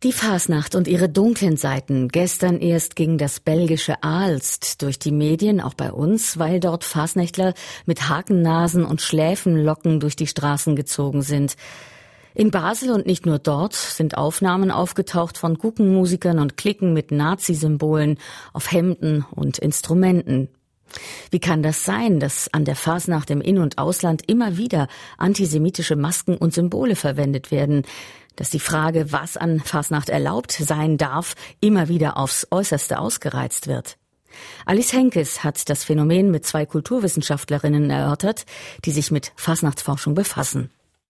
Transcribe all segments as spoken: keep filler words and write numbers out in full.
Die Fasnacht und ihre dunklen Seiten. Gestern erst ging das belgische Aalst durch die Medien, auch bei uns, weil dort Fasnächtler mit Hakennasen und Schläfenlocken durch die Straßen gezogen sind. In Basel und nicht nur dort sind Aufnahmen aufgetaucht von Guckenmusikern und Cliquen mit Nazi-Symbolen auf Hemden und Instrumenten. Wie kann das sein, dass an der Fasnacht im In- und Ausland immer wieder antisemitische Masken und Symbole verwendet werden? Dass die Frage, was an Fasnacht erlaubt sein darf, immer wieder aufs Äußerste ausgereizt wird. Alice Henkes hat das Phänomen mit zwei Kulturwissenschaftlerinnen erörtert, die sich mit Fasnachtsforschung befassen.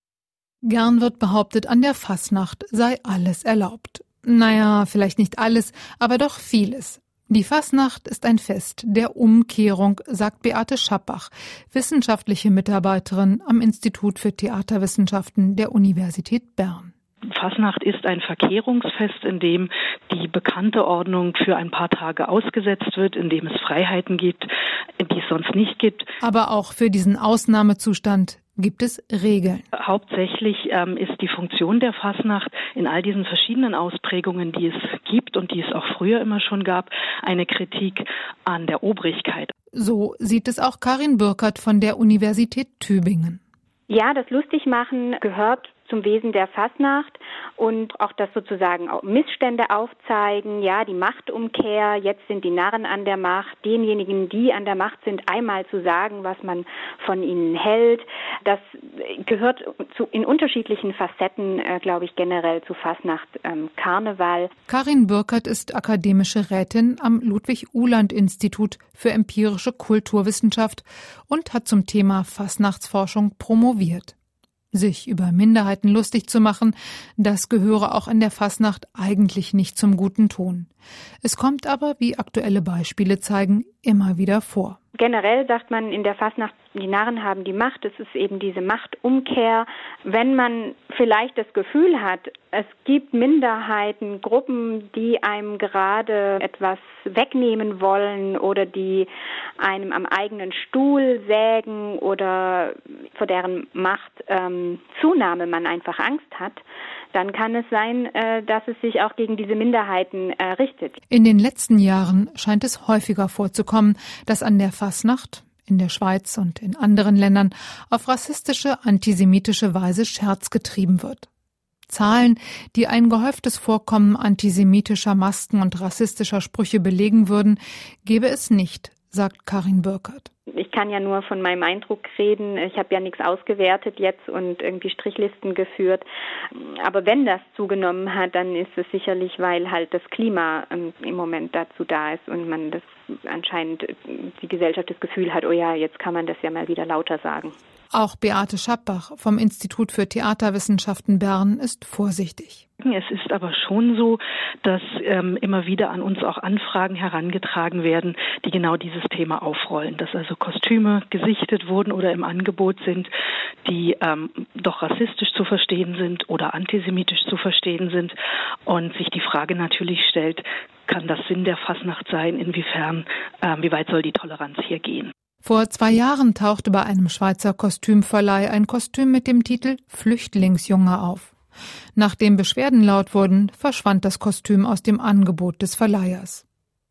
Gern wird behauptet, an der Fasnacht sei alles erlaubt. Naja, vielleicht nicht alles, aber doch vieles. Die Fasnacht ist ein Fest der Umkehrung, sagt Beate Schappach, wissenschaftliche Mitarbeiterin am Institut für Theaterwissenschaften der Universität Bern. Fasnacht ist ein Verkehrungsfest, in dem die bekannte Ordnung für ein paar Tage ausgesetzt wird, in dem es Freiheiten gibt, die es sonst nicht gibt. Aber auch für diesen Ausnahmezustand gibt es Regeln. Hauptsächlich ähm, ist die Funktion der Fasnacht in all diesen verschiedenen Ausprägungen, die es gibt und die es auch früher immer schon gab, eine Kritik an der Obrigkeit. So sieht es auch Karin Burkert von der Universität Tübingen. Ja, das Lustigmachen gehört zum Wesen der Fasnacht und auch das sozusagen auch Missstände aufzeigen, ja, die Machtumkehr, jetzt sind die Narren an der Macht, denjenigen, die an der Macht sind, einmal zu sagen, was man von ihnen hält. Das gehört zu, in unterschiedlichen Facetten, äh, glaube ich, generell zu Fasnacht, ähm, Karneval. Karin Burkert ist akademische Rätin am Ludwig-Uhland-Institut für empirische Kulturwissenschaft und hat zum Thema Fasnachtsforschung promoviert. Sich über Minderheiten lustig zu machen, das gehöre auch in der Fasnacht eigentlich nicht zum guten Ton. Es kommt aber, wie aktuelle Beispiele zeigen, immer wieder vor. Generell sagt man in der Fasnacht, die Narren haben die Macht. Es ist eben diese Machtumkehr. Wenn man vielleicht das Gefühl hat, es gibt Minderheiten, Gruppen, die einem gerade etwas wegnehmen wollen oder die einem am eigenen Stuhl sägen oder vor deren Machtzunahme ähm, man einfach Angst hat, dann kann es sein, äh, dass es sich auch gegen diese Minderheiten äh, richtet. In den letzten Jahren scheint es häufiger vorzukommen, dass an der Fasnacht in der Schweiz und in anderen Ländern auf rassistische, antisemitische Weise Scherz getrieben wird. Zahlen, die ein gehäuftes Vorkommen antisemitischer Masken und rassistischer Sprüche belegen würden, gäbe es nicht, sagt Karin Burkert. Ich kann ja nur von meinem Eindruck reden. Ich habe ja nichts ausgewertet jetzt und irgendwie Strichlisten geführt. Aber wenn das zugenommen hat, dann ist es sicherlich, weil halt das Klima im Moment dazu da ist und man das anscheinend die Gesellschaft das Gefühl hat, oh ja, jetzt kann man das ja mal wieder lauter sagen. Auch Beate Schappach vom Institut für Theaterwissenschaften Bern ist vorsichtig. Es ist aber schon so, dass ähm, immer wieder an uns auch Anfragen herangetragen werden, die genau dieses Thema aufrollen. Dass also Kostüme gesichtet wurden oder im Angebot sind, die ähm, doch rassistisch zu verstehen sind oder antisemitisch zu verstehen sind. Und sich die Frage natürlich stellt, kann das Sinn der Fasnacht sein? Inwiefern, äh, wie weit soll die Toleranz hier gehen? Vor zwei Jahren tauchte bei einem Schweizer Kostümverleih ein Kostüm mit dem Titel Flüchtlingsjunge auf. Nachdem Beschwerden laut wurden, verschwand das Kostüm aus dem Angebot des Verleihers.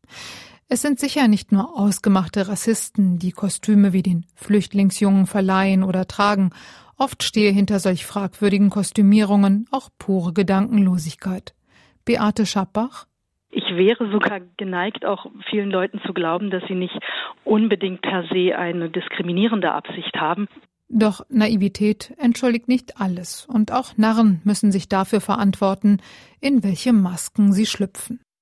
Es sind sicher nicht nur ausgemachte Rassisten, die Kostüme wie den Flüchtlingsjungen verleihen oder tragen. Oft stehe hinter solch fragwürdigen Kostümierungen auch pure Gedankenlosigkeit. Beate Schappach: Ich wäre sogar geneigt, auch vielen Leuten zu glauben, dass sie nicht unbedingt per se eine diskriminierende Absicht haben. Doch Naivität entschuldigt nicht alles und auch Narren müssen sich dafür verantworten, in welche Masken sie schlüpfen.